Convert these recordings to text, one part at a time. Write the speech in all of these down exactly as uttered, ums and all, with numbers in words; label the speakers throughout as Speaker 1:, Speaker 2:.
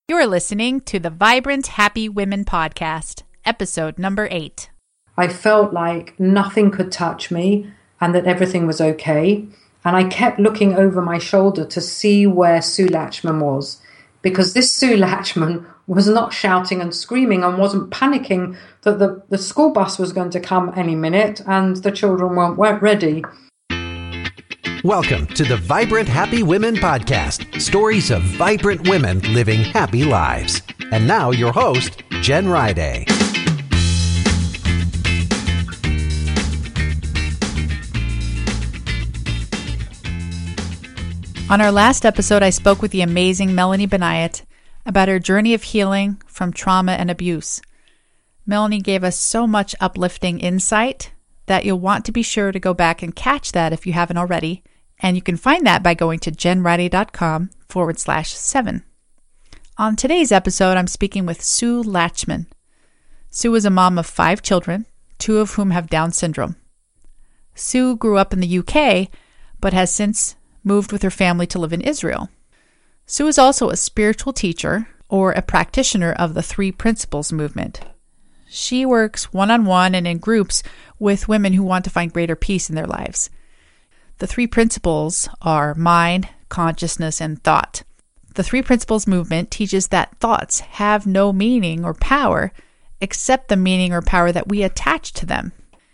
Speaker 1: You're listening to the Vibrant Happy Women podcast, episode number eight.
Speaker 2: I felt like nothing could touch me and that everything was okay. And I kept looking over my shoulder to see where Sue Latchman was, because this Sue Latchman was not shouting and screaming and wasn't panicking that the, the school bus was going to come any minute and the children weren't, weren't ready.
Speaker 3: Welcome to the Vibrant Happy Women podcast, stories of vibrant women living happy lives. And now your host, Jen Riday.
Speaker 1: On our last episode, I spoke with the amazing Melanie Benayout about her journey of healing from trauma and abuse. Melanie gave us so much uplifting insight that you'll want to be sure to go back and catch that if you haven't already. And you can find that by going to jenriday.com forward slash seven. On today's episode, I'm speaking with Sue Latchman. Sue is a mom of five children, two of whom have Down syndrome. Sue grew up in the U K, but has since moved with her family to live in Israel. Sue is also a spiritual teacher or a practitioner of the Three Principles movement. She works one-on-one and in groups with women who want to find greater peace in their lives. The three principles are mind, consciousness, and thought. The Three Principles movement teaches that thoughts have no meaning or power except the meaning or power that we attach to them.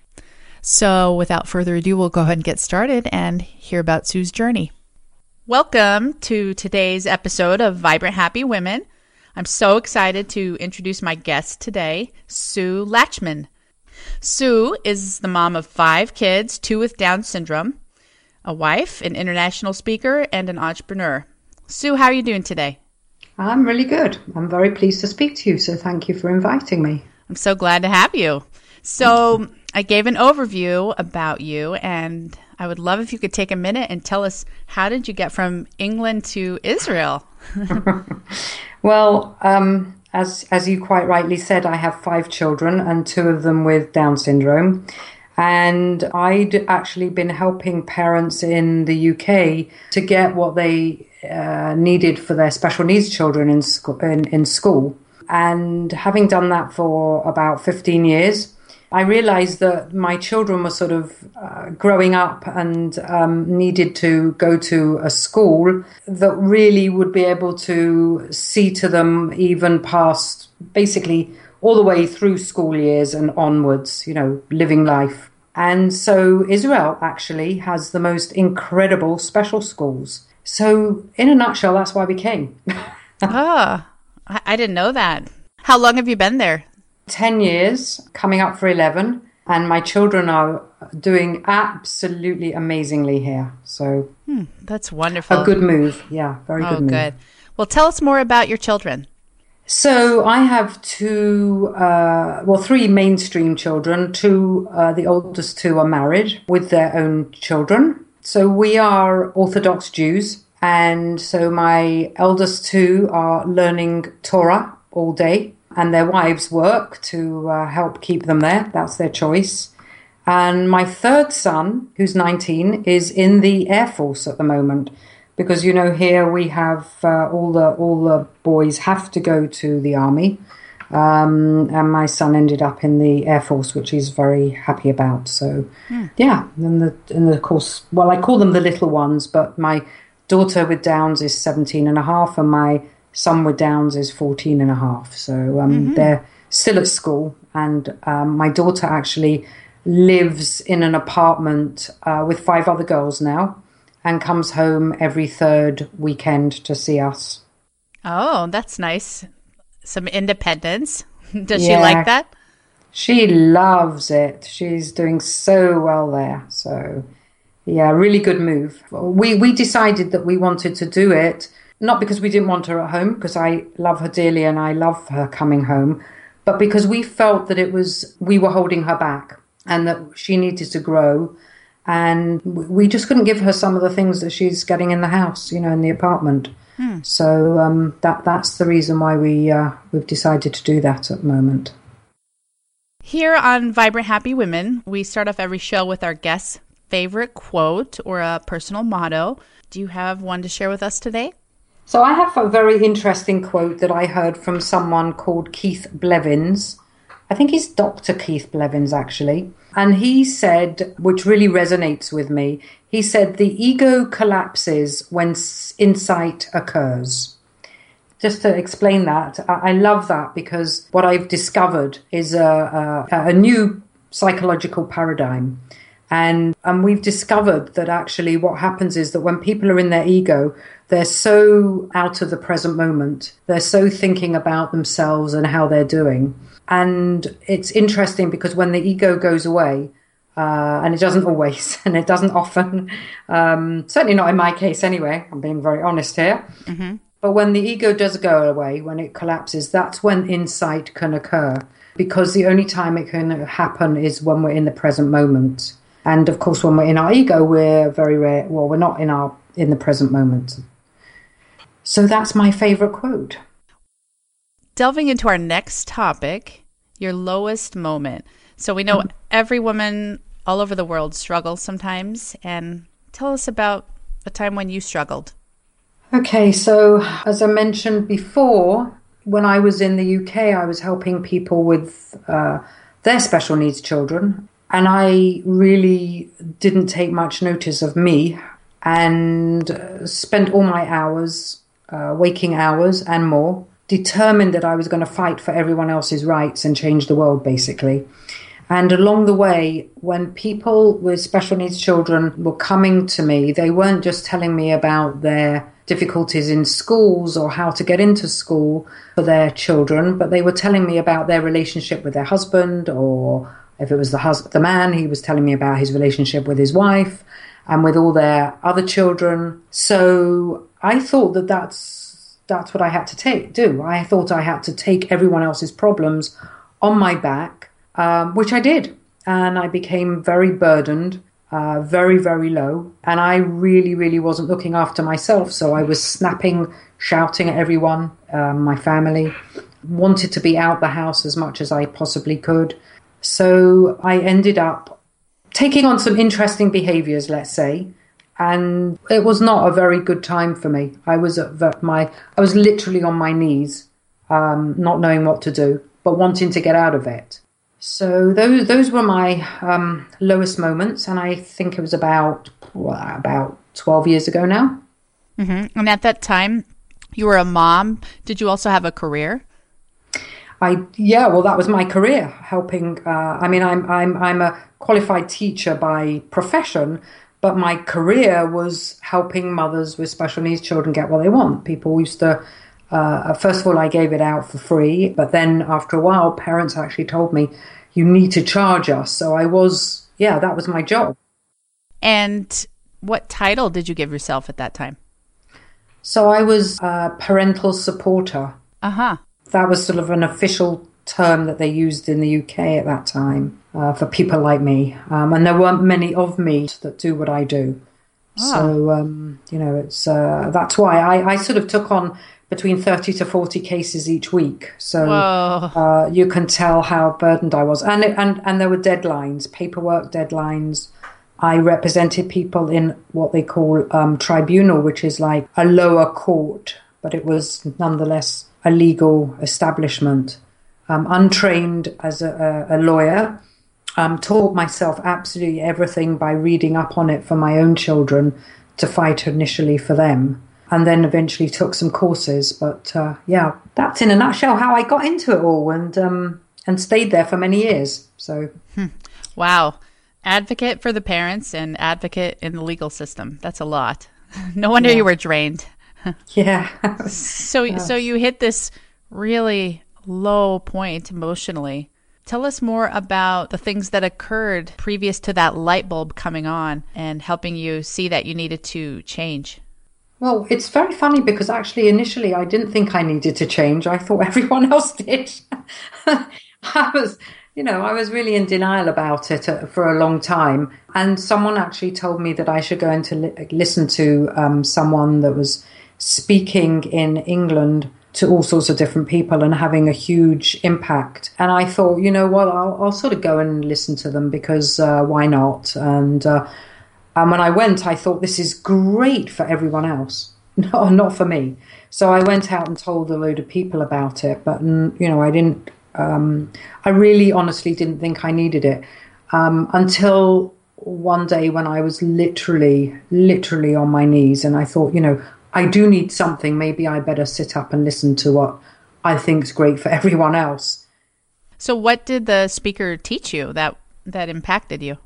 Speaker 1: So without further ado, we'll go ahead and get started and hear about Sue's journey. Welcome to today's episode of Vibrant Happy Women. I'm so excited to introduce my guest today, Sue Latchman. Sue is the mom of five kids, two with Down syndrome, a wife, an international speaker, and an entrepreneur. Sue, how are you doing today?
Speaker 2: I'm really good. I'm very pleased to speak to you, so thank you for inviting me.
Speaker 1: I'm so glad to have you. So I gave an overview about you, and I would love if you could take a minute and tell us, how did you get from England to Israel?
Speaker 2: Well, um, as as you quite rightly said, I have five children and two of them with Down syndrome. And I'd actually been helping parents in the U K to get what they uh, needed for their special needs children in, sco- in, in school. And having done that for about fifteen years, I realized that my children were sort of uh, growing up and um, needed to go to a school that really would be able to see to them even past basically all the way through school years and onwards, you know, living life. And so Israel actually has the most incredible special schools. So in a nutshell, that's why we came.
Speaker 1: Ah, I-, I didn't know that. How long have you been there?
Speaker 2: ten years, coming up for eleven. And my children are doing absolutely amazingly here. So
Speaker 1: hmm, that's wonderful.
Speaker 2: A good move. Yeah, very
Speaker 1: oh,
Speaker 2: good move.
Speaker 1: Good. Well, tell us more about your children.
Speaker 2: So I have two, uh, well, three mainstream children. Two, uh, the oldest two are married with their own children. So we are Orthodox Jews. And so my eldest two are learning Torah all day. And their wives work to uh, help keep them there. That's their choice. And my third son, who's nineteen, is in the Air Force at the moment. Because, you know, here we have uh, all the all the boys have to go to the army. Um, and my son ended up in the Air Force, which he's very happy about. So, mm. yeah. And, the, and of course, well, I call them the little ones, but my daughter with Downs is seventeen and a half, and my son with Downs is fourteen and a half. So um, mm-hmm. they're still at school. And um, my daughter actually lives in an apartment uh, with five other girls now, and comes home every third weekend to see us.
Speaker 1: Oh, that's nice. Some independence. Does
Speaker 2: yeah,
Speaker 1: she like that?
Speaker 2: She loves it. She's doing so well there. So, yeah, really good move. We we decided that we wanted to do it, not because we didn't want her at home, because I love her dearly and I love her coming home, but because we felt that it was, we were holding her back and that she needed to grow. And we just couldn't give her some of the things that she's getting in the house, you know, in the apartment. Hmm. So um, that that's the reason why we, uh, we've decided to do that at the moment.
Speaker 1: Here on Vibrant Happy Women, we start off every show with our guest's favorite quote or a personal motto. Do you have one to share with us today?
Speaker 2: So I have a very interesting quote that I heard from someone called Keith Blevins. I think he's Doctor Keith Blevins, actually. And he said, which really resonates with me, he said, the ego collapses when insight occurs. Just to explain that, I love that because what I've discovered is a, a, a new psychological paradigm. And, and we've discovered that actually what happens is that when people are in their ego, they're so out of the present moment. They're so thinking about themselves and how they're doing. And it's interesting because when the ego goes away, uh, and it doesn't always, and it doesn't often, um, certainly not in my case anyway, I'm being very honest here. Mm-hmm. But when the ego does go away, when it collapses, that's when insight can occur. Because the only time it can happen is when we're in the present moment. And of course, when we're in our ego, we're very rare. Well, we're not in our in the present moment. So that's my favorite quote.
Speaker 1: Delving into our next topic, your lowest moment. So we know mm-hmm. every woman all over the world struggles sometimes. And tell us about a time when you struggled.
Speaker 2: Okay, so as I mentioned before, when I was in the U K, I was helping people with uh, their special needs children. And I really didn't take much notice of me and spent all my hours, uh, waking hours and more, determined that I was going to fight for everyone else's rights and change the world, basically. And along the way, when people with special needs children were coming to me, they weren't just telling me about their difficulties in schools or how to get into school for their children, but they were telling me about their relationship with their husband, or if it was the hus- the man, he was telling me about his relationship with his wife and with all their other children. So I thought that that's, that's what I had to take, do. I thought I had to take everyone else's problems on my back, um, which I did. And I became very burdened, uh, very, very low. And I really, really wasn't looking after myself. So I was snapping, shouting at everyone, um, my family, wanted to be out the house as much as I possibly could. So I ended up taking on some interesting behaviors, let's say, and it was not a very good time for me. I was at my, I was literally on my knees, um, not knowing what to do, but wanting to get out of it. So those those were my um, lowest moments, and I think it was about well, about twelve years ago now.
Speaker 1: Mm-hmm. And at that time, you were a mom. Did you also have a career?
Speaker 2: I yeah, well, that was my career, helping. Uh, I mean, I'm I'm I'm a qualified teacher by profession, but my career was helping mothers with special needs children get what they want. People used to. Uh, first of all, I gave it out for free, but then after a while, parents actually told me, "You need to charge us." So I was, yeah, that was my job.
Speaker 1: And what title did you give yourself at that time?
Speaker 2: So I was a parental supporter.
Speaker 1: Uh huh.
Speaker 2: That was sort of an official term that they used in the U K at that time uh, for people like me. Um, and there weren't many of me that do what I do. Oh. So, um, you know, it's uh, that's why I, I sort of took on between thirty to forty cases each week. So uh, you can tell how burdened I was. And, it, and, and there were deadlines, paperwork deadlines. I represented people in what they call um, tribunal, which is like a lower court, but it was nonetheless a legal establishment. Um, untrained as a, a lawyer, um, taught myself absolutely everything by reading up on it for my own children to fight initially for them, and then eventually took some courses. But uh, yeah, that's in a nutshell how I got into it all, and um, and stayed there for many years. So,
Speaker 1: hmm. Wow, advocate for the parents and advocate in the legal system. That's a lot. No wonder yeah. you were drained.
Speaker 2: Yeah.
Speaker 1: so yeah. so you hit this really low point emotionally. Tell us more about the things that occurred previous to that light bulb coming on and helping you see that you needed to change.
Speaker 2: Well, it's very funny because actually initially I didn't think I needed to change. I thought everyone else did. I was, you know, I was really in denial about it for a long time. And someone actually told me that I should go in to li- listen to um, someone that was speaking in England to all sorts of different people and having a huge impact. And I thought, you know what, I'll, I'll sort of go and listen to them because uh, why not? And, uh, and when I went, I thought this is great for everyone else, no, not for me. So I went out and told a load of people about it, but, you know, I didn't, um, I really honestly didn't think I needed it um, until one day when I was literally, literally on my knees, and I thought, you know, I do need something. Maybe I better sit up and listen to what I think is great for everyone else.
Speaker 1: So what did the speaker teach you that, that impacted you?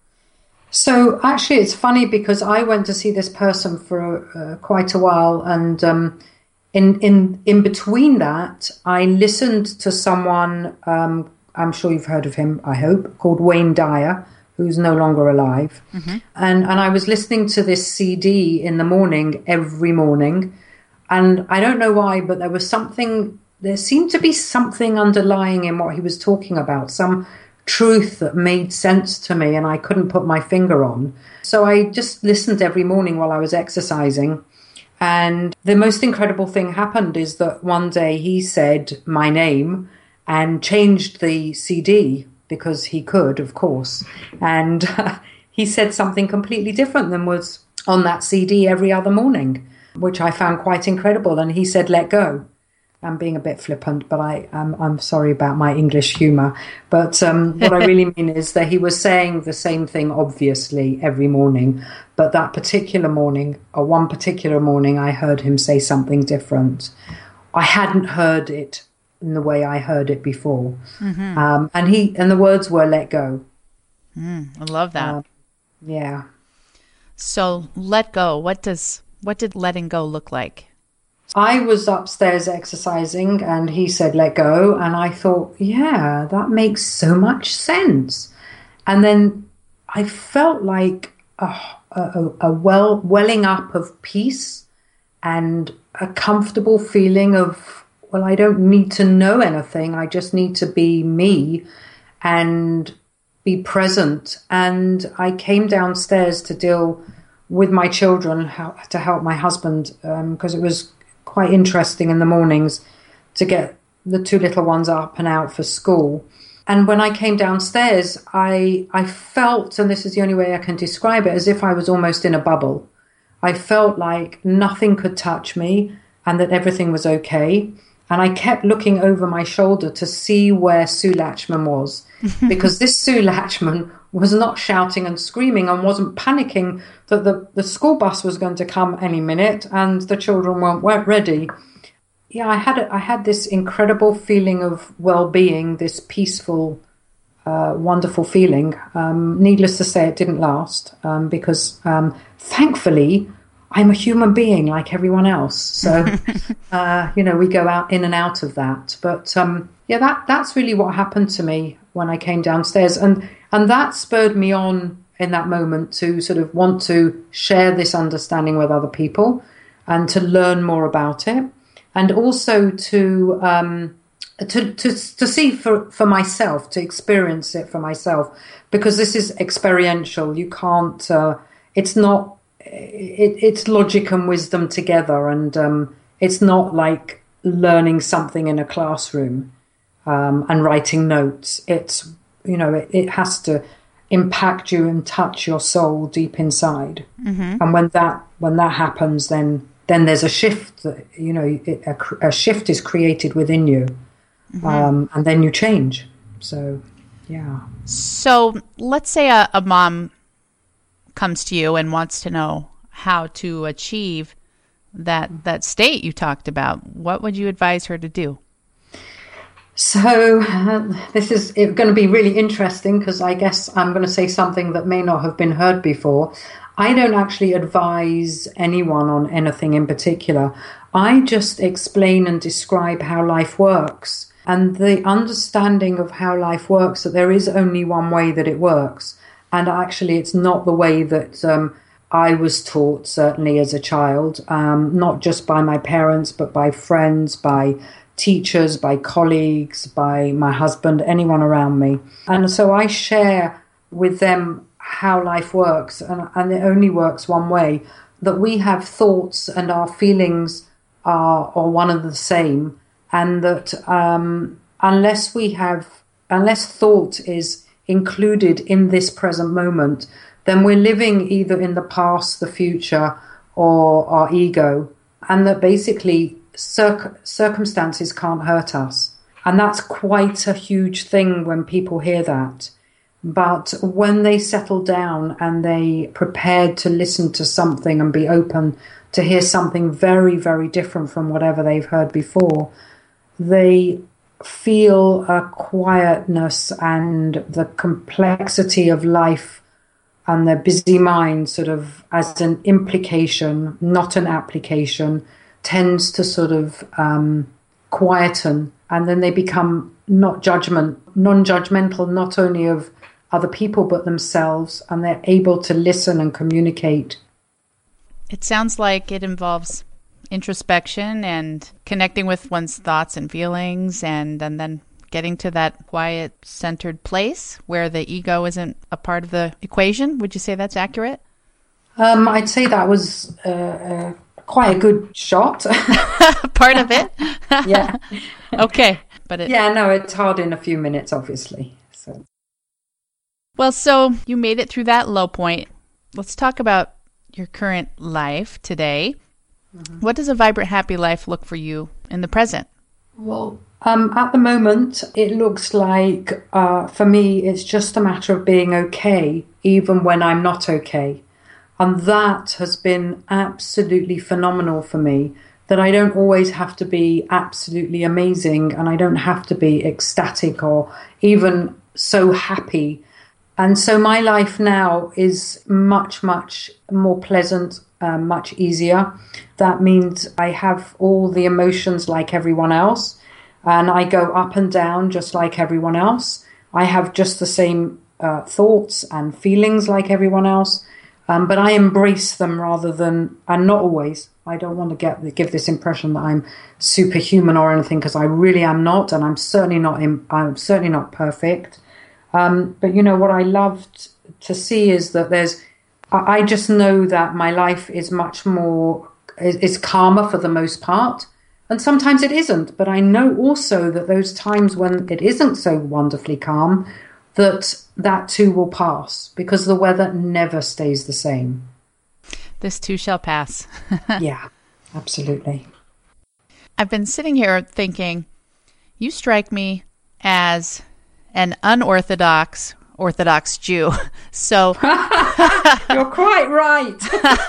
Speaker 2: So actually, it's funny because I went to see this person for uh, quite a while, and um, in in in between that, I listened to someone. Um, I'm sure you've heard of him. I hope, called Wayne Dyer, who's no longer alive, mm-hmm. and and I was listening to this C D in the morning every morning, and I don't know why, but there was something. There seemed to be something underlying in what he was talking about. Some truth that made sense to me and I couldn't put my finger on. So I just listened every morning while I was exercising. And the most incredible thing happened is that one day he said my name and changed the C D because he could, of course. And uh, he said something completely different than was on that C D every other morning, which I found quite incredible. And he said, let go. I'm being a bit flippant, but I, I'm, I'm sorry about my English humour. But um, what I really mean is that he was saying the same thing, obviously, every morning. But that particular morning, or one particular morning, I heard him say something different. I hadn't heard it in the way I heard it before. Mm-hmm. Um, and he and the words were, let go.
Speaker 1: Mm, I love that.
Speaker 2: Uh, yeah.
Speaker 1: So let go. What does what did letting go look like?
Speaker 2: I was upstairs exercising and he said, let go. And I thought, yeah, that makes so much sense. And then I felt like a, a, a well welling up of peace and a comfortable feeling of, well, I don't need to know anything. I just need to be me and be present. And I came downstairs to deal with my children, how, to help my husband, because um, it was quite interesting in the mornings to get the two little ones up and out for school. And when I came downstairs, I I felt, and this is the only way I can describe it, as if I was almost in a bubble. I felt like nothing could touch me and that everything was okay. And I kept looking over my shoulder to see where Sue Latchman was, because this Sue Latchman was not shouting and screaming and wasn't panicking that the, the school bus was going to come any minute and the children weren't, weren't ready. Yeah, I had a, I had this incredible feeling of well-being, this peaceful, uh, wonderful feeling. Um, needless to say, it didn't last um, because um, thankfully I'm a human being like everyone else. So, uh, you know, we go out in and out of that. But um, yeah, that that's really what happened to me when I came downstairs. And and that spurred me on in that moment to sort of want to share this understanding with other people and to learn more about it. And also to um, to, to to see for, for myself, to experience it for myself. Because this is experiential. You can't, uh, it's not, It, it's logic and wisdom together, and um, it's not like learning something in a classroom um, and writing notes. It's, you know, it, it has to impact you and touch your soul deep inside. Mm-hmm. And when that when that happens, then then there's a shift. That, you know, it, a, a shift is created within you, mm-hmm. um, and then you change. So, yeah.
Speaker 1: So let's say a, a mom comes to you and wants to know how to achieve that that state you talked about. What would you advise her to do?
Speaker 2: So uh, this is going to be really interesting because I guess I'm going to say something that may not have been heard before. I don't actually advise anyone on anything in particular. I just explain and describe how life works, and the understanding of how life works, that there is only one way that it works. And actually, it's not the way that um, I was taught, certainly as a child, um, not just by my parents, but by friends, by teachers, by colleagues, by my husband, anyone around me. And so I share with them how life works, and, and it only works one way, that we have thoughts and our feelings are, are one and the same, and that um, unless we have, unless thought is included in this present moment, then we're living either in the past, the future, or our ego. And that basically circ- circumstances can't hurt us. And that's quite a huge thing when people hear that. But when they settle down and they prepared to listen to something and be open to hear something very, very different from whatever they've heard before, they feel a quietness and the complexity of life and their busy mind sort of as an implication, not an application, tends to sort of um, quieten. And then they become not judgment, non-judgmental, not only of other people but themselves, and they're able to listen and communicate.
Speaker 1: It sounds like it involves introspection and connecting with one's thoughts and feelings, and, and then getting to that quiet, centered place where the ego isn't a part of the equation. Would you say that's accurate?
Speaker 2: Um, I'd say that was uh, uh, quite a good shot.
Speaker 1: Part of it?
Speaker 2: Yeah.
Speaker 1: Okay. But it...
Speaker 2: Yeah, no, it's hard in a few minutes, obviously. So.
Speaker 1: Well, so you made it through that low point. Let's talk about your current life today. Mm-hmm. What does a vibrant, happy life look for you in the present?
Speaker 2: Well, um, at the moment, it looks like, uh, for me, it's just a matter of being okay, even when I'm not okay. And that has been absolutely phenomenal for me, that I don't always have to be absolutely amazing, and I don't have to be ecstatic or even so happy. And so my life now is much, much more pleasant, uh, much easier. That means I have all the emotions like everyone else, and I go up and down just like everyone else. I have just the same uh, thoughts and feelings like everyone else, um, but I embrace them rather than, and not always. I don't want to get give this impression that I'm superhuman or anything, because I really am not, and I'm certainly not. I'm certainly not perfect. Um, but, you know, what I loved to see is that there's, I just know that my life is much more, is, is calmer for the most part. And sometimes it isn't. But I know also that those times when it isn't so wonderfully calm, that that too will pass, because the weather never stays the same.
Speaker 1: This too shall pass.
Speaker 2: Yeah, absolutely.
Speaker 1: I've been sitting here thinking, you strike me as an unorthodox Orthodox Jew. So
Speaker 2: you're quite right.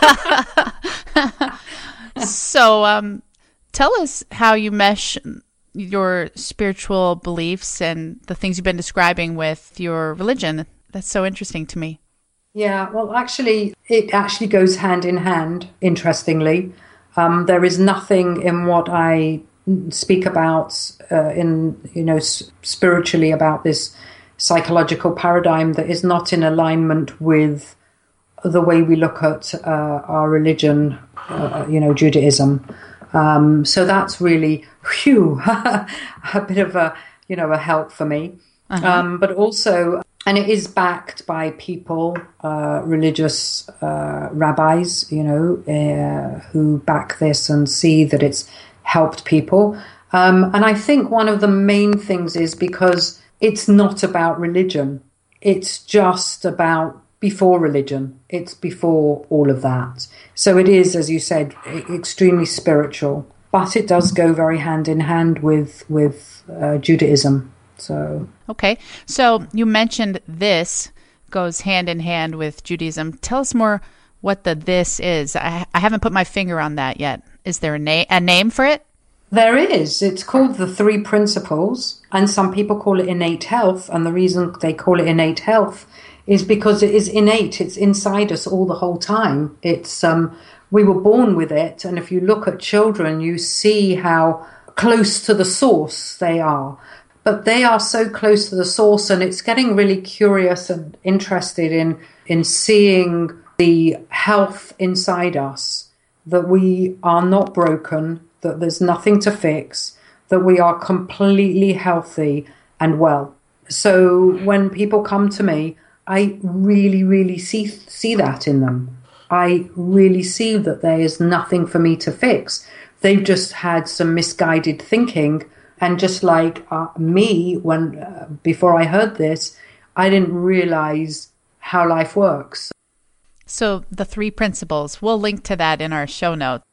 Speaker 1: So um, tell us how you mesh your spiritual beliefs and the things you've been describing with your religion. That's so interesting to me.
Speaker 2: Yeah, well, actually, it actually goes hand in hand, interestingly. Um, there is nothing in what I speak about uh, in, you know, s- spiritually about this psychological paradigm that is not in alignment with the way we look at uh, our religion, uh, you know, Judaism. Um, so that's really, whew, a bit of a, you know, a help for me. Uh-huh. Um, but also, and it is backed by people, uh, religious uh, rabbis, you know, uh, who back this and see that it's helped people. Um, and I think one of the main things is because it's not about religion. It's just about before religion. It's before all of that. So it is, as you said, extremely spiritual, but it does go very hand in hand with, with uh, Judaism. So
Speaker 1: okay. So you mentioned this goes hand in hand with Judaism. Tell us more what the this is. I, I haven't put my finger on that yet. Is there a, na- a name for it?
Speaker 2: There is. It's called the Three Principles, and some people call it innate health. And the reason they call it innate health is because it is innate. It's inside us all the whole time. It's um, we were born with it. And if you look at children, you see how close to the source they are. But they are so close to the source, and it's getting really curious and interested in, in seeing the health inside us, that we are not broken, that there's nothing to fix, that we are completely healthy and well. So when people come to me, I really, really see see that in them. I really see that there is nothing for me to fix. They've just had some misguided thinking. And just like uh, me, when uh, before I heard this, I didn't realize how life works.
Speaker 1: So the three principles, we'll link to that in our show notes.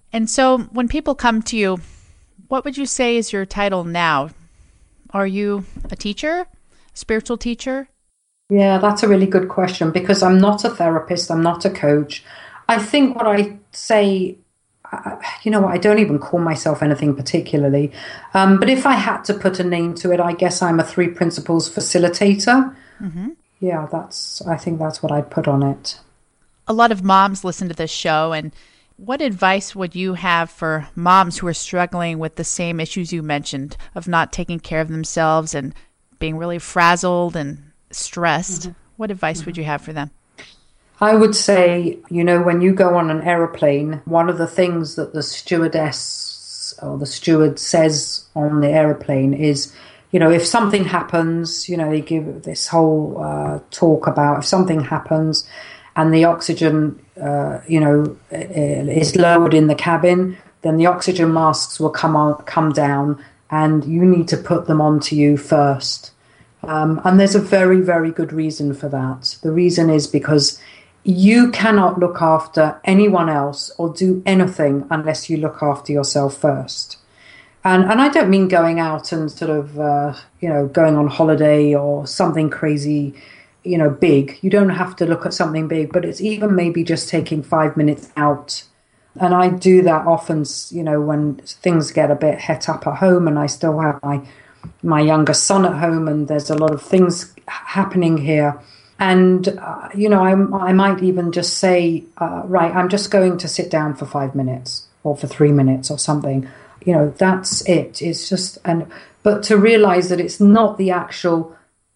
Speaker 1: And so when people come to you, what would you say is your title now? Are you a teacher, spiritual teacher?
Speaker 2: Yeah, that's a really good question because I'm not a therapist. I'm not a coach. I think what I say, you know what, I don't even call myself anything particularly. Um, but if I had to put a name to it, I guess I'm a three principles facilitator. Mm-hmm. Yeah, that's, I think that's what I'd put on it.
Speaker 1: A lot of moms listen to this show, and what advice would you have for moms who are struggling with the same issues you mentioned of not taking care of themselves and being really frazzled and stressed? Mm-hmm. What advice mm-hmm. would you have for them?
Speaker 2: I would say, you know, when you go on an aeroplane, one of the things that the stewardess or the steward says on the aeroplane is, you know, if something happens, you know, they give this whole uh, talk about if something happens and the oxygen, uh, you know, is lowered in the cabin, then the oxygen masks will come on, come down, and you need to put them onto you first. Um, and there's a very, very good reason for that. The reason is because you cannot look after anyone else or do anything unless you look after yourself first. And and I don't mean going out and sort of, uh, you know, going on holiday or something crazy, you know, big. You don't have to look at something big, but it's even maybe just taking five minutes out. And I do that often, you know, when things get a bit het up at home and I still have my my younger son at home and there's a lot of things happening here. And, uh, you know, I, I might even just say, uh, right, I'm just going to sit down for five minutes or for three minutes or something. You know, that's it. It's just, and but to realize that it's not the actual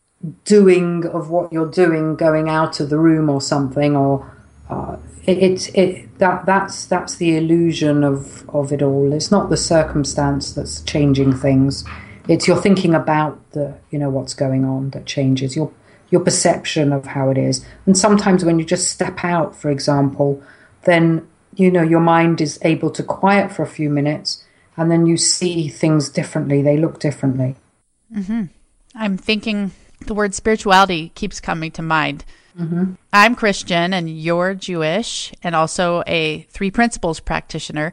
Speaker 2: doing of what you're doing, going out of the room or something, or uh, it, it, it that that's that's the illusion of, of it all. It's not the circumstance that's changing things. It's you're thinking about the, you know, what's going on that changes your your perception of how it is. And sometimes when you just step out, for example, then, you know, your mind is able to quiet for a few minutes and then you see things differently. They look differently.
Speaker 1: Mm-hmm. I'm thinking the word spirituality keeps coming to mind.
Speaker 2: Mm-hmm.
Speaker 1: I'm Christian and you're Jewish and also a three principles practitioner.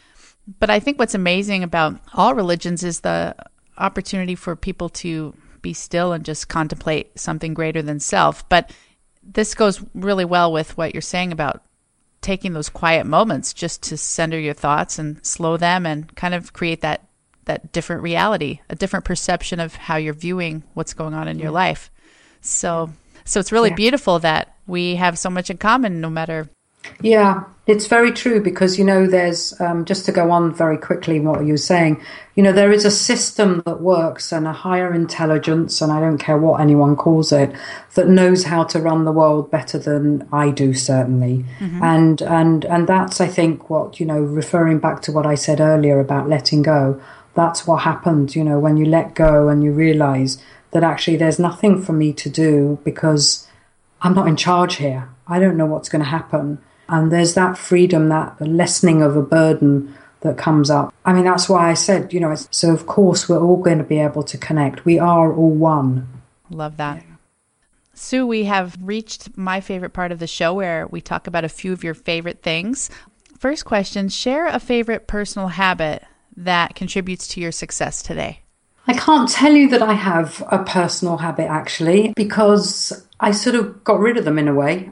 Speaker 1: But I think what's amazing about all religions is the opportunity for people to be still and just contemplate something greater than self. But this goes really well with what you're saying about taking those quiet moments just to center your thoughts and slow them and kind of create that that different reality, a different perception of how you're viewing what's going on in yeah. your life. So so it's really yeah. beautiful that we have so much in common no matter.
Speaker 2: Yeah, it's very true because, you know, there's, um, just to go on very quickly what you were saying, you know, there is a system that works and a higher intelligence, and I don't care what anyone calls it, that knows how to run the world better than I do, certainly. Mm-hmm. And, and, and that's, I think, what, you know, referring back to what I said earlier about letting go, that's what happened, you know, when you let go and you realize that actually there's nothing for me to do because I'm not in charge here. I don't know what's going to happen. And there's that freedom, that lessening of a burden that comes up. I mean, that's why I said, you know, it's, so of course we're all going to be able to connect. We are all one.
Speaker 1: Love that. Yeah. Sue, we have reached my favorite part of the show where we talk about a few of your favorite things. First question, share a favorite personal habit that contributes to your success today.
Speaker 2: I can't tell you that I have a personal habit, actually, because I sort of got rid of them in a way.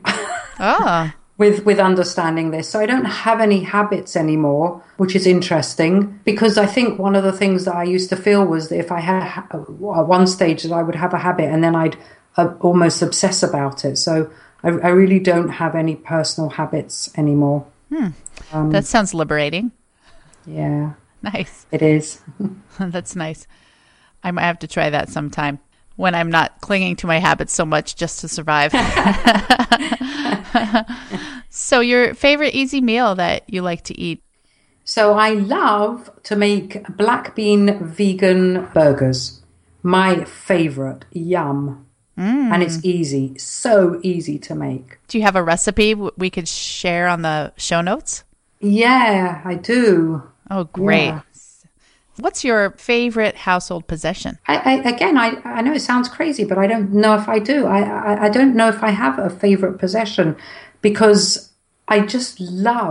Speaker 1: Ah.
Speaker 2: With with understanding this. So I don't have any habits anymore, which is interesting because I think one of the things that I used to feel was that if I had at one stage that I would have a habit and then I'd uh, almost obsess about it. So I, I really don't have any personal habits anymore.
Speaker 1: Hmm. Um, that sounds liberating.
Speaker 2: Yeah.
Speaker 1: Nice.
Speaker 2: It is.
Speaker 1: That's nice. I might have to try that sometime when I'm not clinging to my habits so much just to survive. So your favorite easy meal that you like to eat?
Speaker 2: So I love to make black bean vegan burgers. My favorite. Yum. Mm. And it's easy. So easy to make.
Speaker 1: Do you have a recipe we could share on the show notes?
Speaker 2: Yeah, I do.
Speaker 1: Oh, great. Yeah. What's your favorite household possession?
Speaker 2: I, I, again, I, I know it sounds crazy, but I don't know if I do. I, I, I don't know if I have a favorite possession because I just love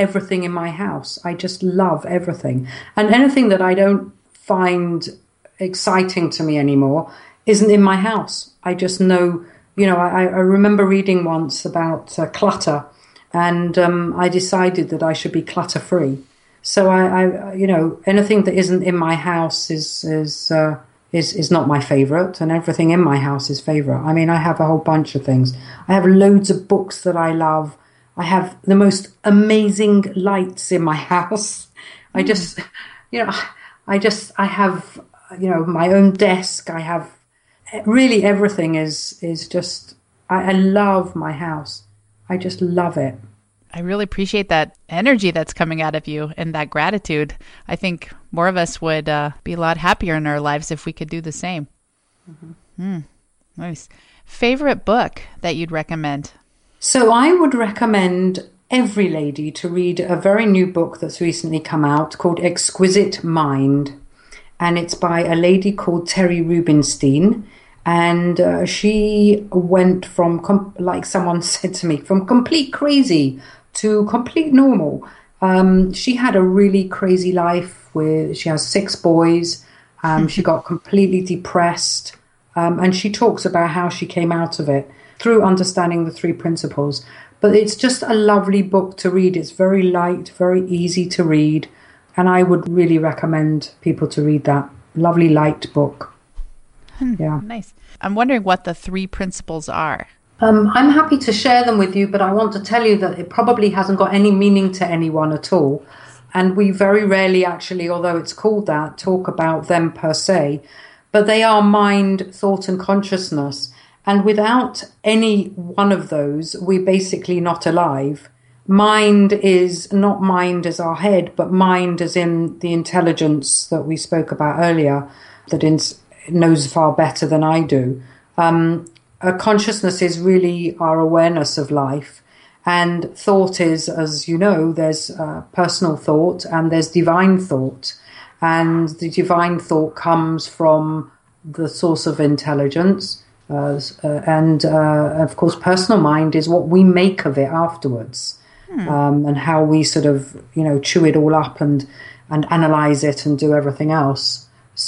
Speaker 2: everything in my house. I just love everything. And anything that I don't find exciting to me anymore isn't in my house. I just know, you know, I, I remember reading once about uh, clutter, and um, I decided that I should be clutter-free. So I, I, you know, anything that isn't in my house is is uh, is is not my favorite, and everything in my house is favorite. I mean, I have a whole bunch of things. I have loads of books that I love. I have the most amazing lights in my house. I just, you know, I just, I have, you know, my own desk. I have really everything is, is just, I, I love my house. I just love it.
Speaker 1: I really appreciate that energy that's coming out of you and that gratitude. I think more of us would uh, be a lot happier in our lives if we could do the same. Mm-hmm. Mm, nice. Favorite book that you'd recommend?
Speaker 2: So I would recommend every lady to read a very new book that's recently come out called Exquisite Mind. And it's by a lady called Terry Rubinstein. And uh, she went from, com- like someone said to me, from complete crazy to complete normal. Um, she had a really crazy life where she has six boys. Um, she got completely depressed. Um, and she talks about how she came out of it through understanding the three principles. But it's just a lovely book to read. It's very light, very easy to read. And I would really recommend people to read that lovely light book.
Speaker 1: Hmm,
Speaker 2: yeah.
Speaker 1: Nice. I'm wondering what the three principles are.
Speaker 2: Um, I'm happy to share them with you, but I want to tell you that it probably hasn't got any meaning to anyone at all. And we very rarely actually, although it's called that, talk about them per se. But they are mind, thought and consciousness. And without any one of those, we're basically not alive. Mind is not mind as our head, but mind as in the intelligence that we spoke about earlier, that in, knows far better than I do. Um, a consciousness is really our awareness of life. And thought is, as you know, there's uh, personal thought and there's divine thought. And the divine thought comes from the source of intelligence. Uh, uh, and, uh, of course, personal mind is what we make of it afterwards. Hmm. Um, and how we sort of, you know, chew it all up and, and analyze it and do everything else.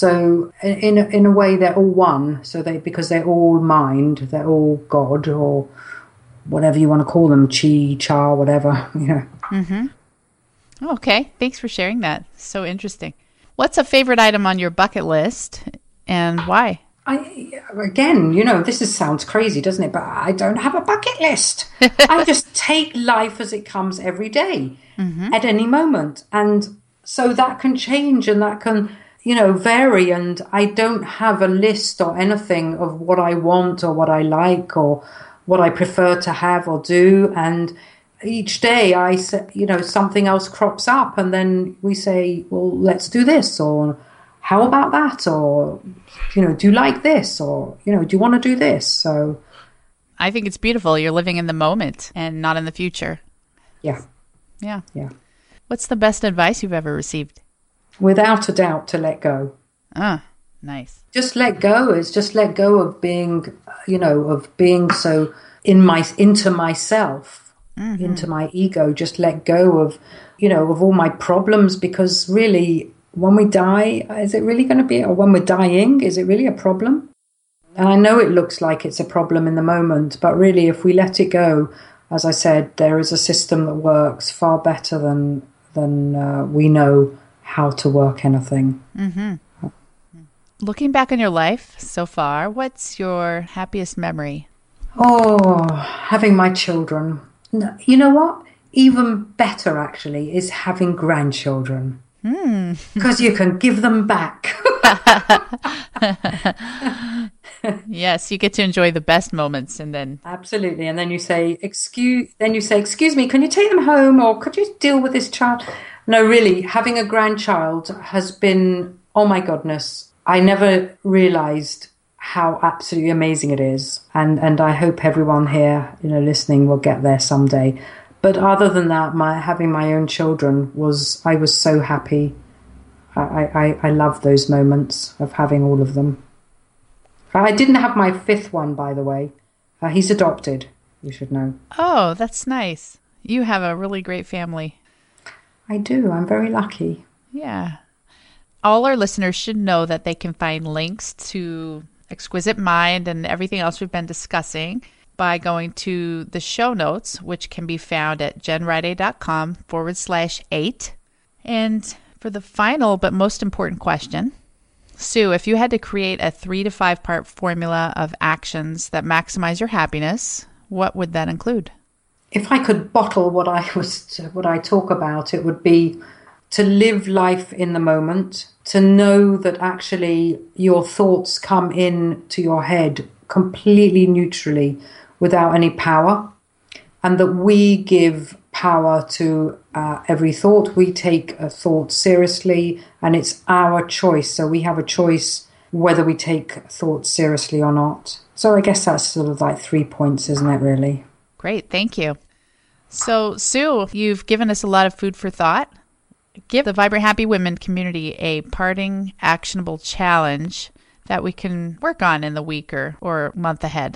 Speaker 2: So in a, in a way, they're all one. So they because they're all mind, they're all God or whatever you want to call them, chi, cha, whatever, you know.
Speaker 1: Mm-hmm. Okay, thanks for sharing that. So interesting. What's a favorite item on your bucket list and why?
Speaker 2: I, again, you know, this is, sounds crazy, doesn't it? But I don't have a bucket list. I just take life as it comes every day, mm-hmm. at any moment. And so that can change and that can, you know, vary. And I don't have a list or anything of what I want or what I like or what I prefer to have or do. And each day I say, you know, something else crops up and then we say, well, let's do this, or how about that? Or, you know, do you like this? Or, you know, do you want to do this? So
Speaker 1: I think it's beautiful. You're living in the moment and not in the future.
Speaker 2: Yeah.
Speaker 1: Yeah.
Speaker 2: Yeah.
Speaker 1: What's the best advice you've ever received?
Speaker 2: Without a doubt, to let go.
Speaker 1: Ah, nice.
Speaker 2: Just let go. It's just let go of being, you know, of being so in my, into myself, mm-hmm. into my ego. Just let go of, you know, of all my problems, because really, when we die, is it really going to be, or when we're dying, is it really a problem? And I know it looks like it's a problem in the moment, but really, if we let it go, as I said, there is a system that works far better than than uh, we know how to work anything.
Speaker 1: Mm-hmm. Looking back on your life so far, what's your happiest memory?
Speaker 2: Oh, having my children. You know what? Even better, actually, is having grandchildren. Because you can give them back.
Speaker 1: Yes, you get to enjoy the best moments, and then
Speaker 2: absolutely. And then you say, "Excuse." Then you say, "Excuse me, can you take them home, or could you deal with this child?" No, really, having a grandchild has been, oh my goodness, I never realized how absolutely amazing it is, and and I hope everyone here, you know, listening will get there someday. But other than that, my having my own children was, I was so happy. I, I, I love those moments of having all of them. I didn't have my fifth one, by the way. Uh, he's adopted, you should know.
Speaker 1: Oh, that's nice. You have a really great family.
Speaker 2: I do. I'm very lucky.
Speaker 1: Yeah. All our listeners should know that they can find links to Exquisite Mind and everything else we've been discussing by going to the show notes, which can be found at jenriday.com forward slash eight. And for the final but most important question, Sue, if you had to create a three to five part formula of actions that maximize your happiness, what would that include?
Speaker 2: If I could bottle what I was, what I talk about, it would be to live life in the moment, to know that actually your thoughts come in to your head completely neutrally without any power, and that we give power to uh, every thought. We take a thought seriously, and it's our choice. So we have a choice whether we take thoughts seriously or not. So I guess that's sort of like three points, isn't it, really?
Speaker 1: Great, thank you. So, Sue, you've given us a lot of food for thought. Give the Vibrant Happy Women community a parting, actionable challenge that we can work on in the week or, or month ahead.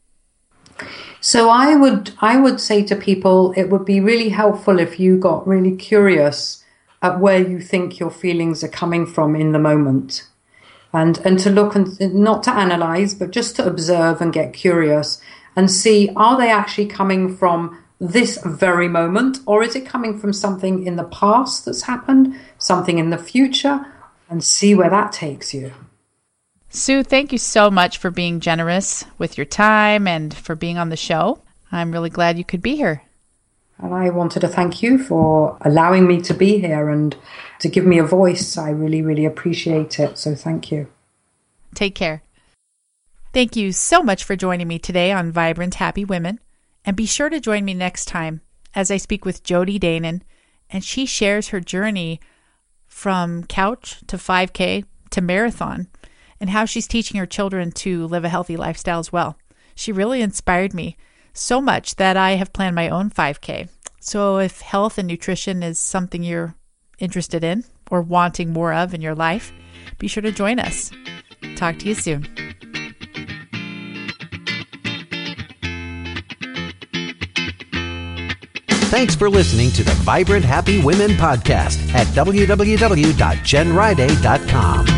Speaker 2: So I would I would say to people, it would be really helpful if you got really curious at where you think your feelings are coming from in the moment. And, and to look and not to analyze, but just to observe and get curious and see, are they actually coming from this very moment, or is it coming from something in the past that's happened, something in the future, and see where that takes you.
Speaker 1: Sue, thank you so much for being generous with your time and for being on the show. I'm really glad you could be here.
Speaker 2: And I wanted to thank you for allowing me to be here and to give me a voice. I really, really appreciate it. So thank you.
Speaker 1: Take care. Thank you so much for joining me today on Vibrant Happy Women. And be sure to join me next time as I speak with Jody Danon, and she shares her journey from couch to five K to marathon and how she's teaching her children to live a healthy lifestyle as well. She really inspired me so much that I have planned my own five K. So if health and nutrition is something you're interested in or wanting more of in your life, be sure to join us. Talk to you soon.
Speaker 3: Thanks for listening to the Vibrant Happy Women podcast at w w w dot jen riday dot com.